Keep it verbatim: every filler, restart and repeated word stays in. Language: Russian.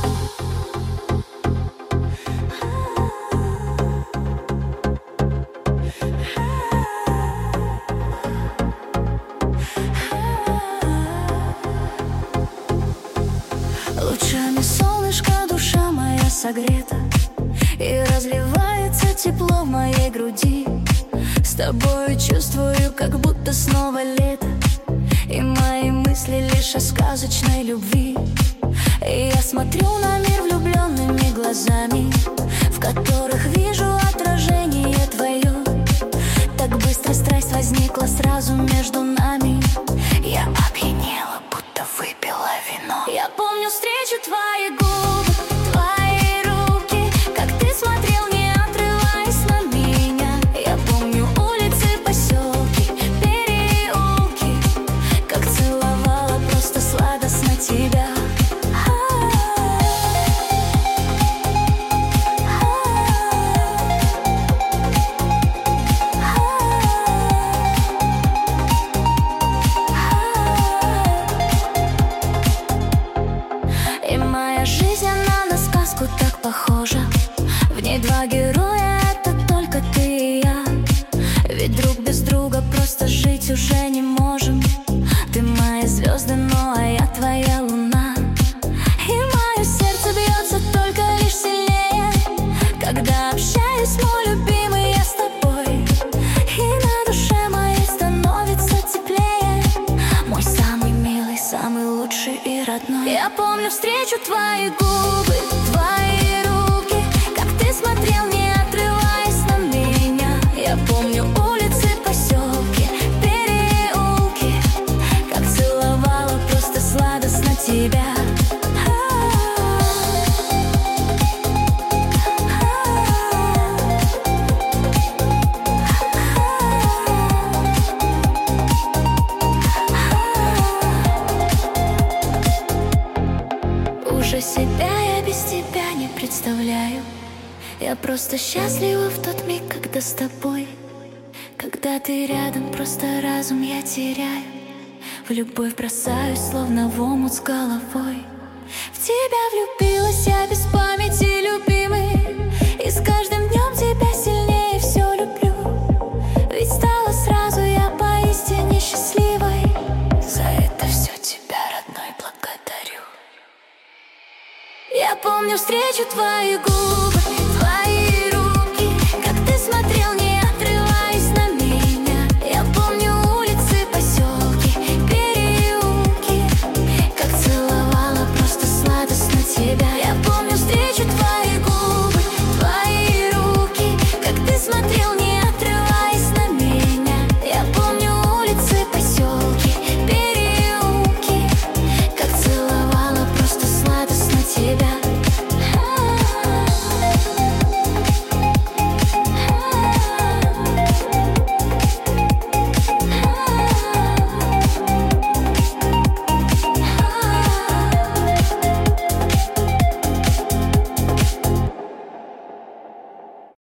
Лучами солнышка душа моя согрета, и разливается тепло в моей груди. С тобою чувствую, как будто снова лето, и мои мысли лишь о сказочной любви. И я смотрю на мир влюбленными глазами, в которых вижу отражение твое. Так быстро страсть возникла сразу между нами. Я опьянела, будто выпила вино. Я помню встречу, твои губы, твои руки, как ты смотрел, не отрываясь на меня. Я помню улицы, поселки, переулки, как целовала просто сладостно тебя. И моя жизнь, она на сказку так похожа. В ней два героя, это только ты и я. Ведь друг без друга просто жить уже не можем. Ты мои звезды, ну а я твоя луна. И мое сердце бьется только лишь сильнее, когда общаюсь, мой любимый, я с тобой. И на душе моей становится теплее. Мой самый милый, самый лучший и родной. Я помню встречу, твои губы, твои руки, как ты смотрел, не отрываясь на меня. Я помню улицы, поселки, переулки, как целовала просто сладостно тебя. Уже себя я без тебя не представляю. Я просто счастлива в тот миг, когда с тобой. Когда ты рядом, просто разум я теряю. В любовь бросаюсь, словно в омут с головой. В тебя влюбилась я без памяти, любимый, и с каждым днем тебя сильнее все люблю. Ведь стала сразу я поистине счастливой. За это все тебя, родной, благодарю. Я помню встречу, твои губы,